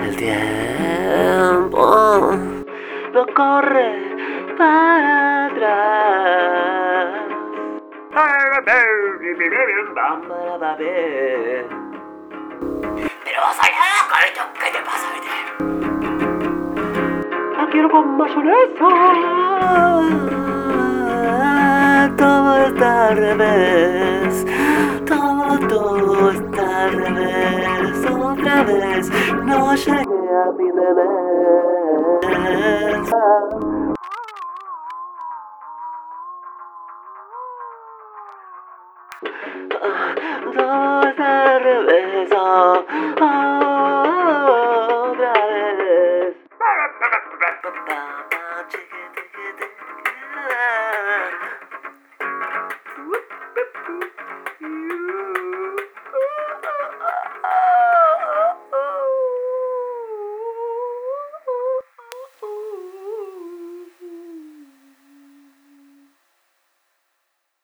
El tiempo no corre para atrás. Pero vas a ir carito, ¿qué te pasa, vete? La quiero con mayonesa. Todo está al revés. Todo está al revés. Otra vez no llegué a fin de mes. Todo está al revés.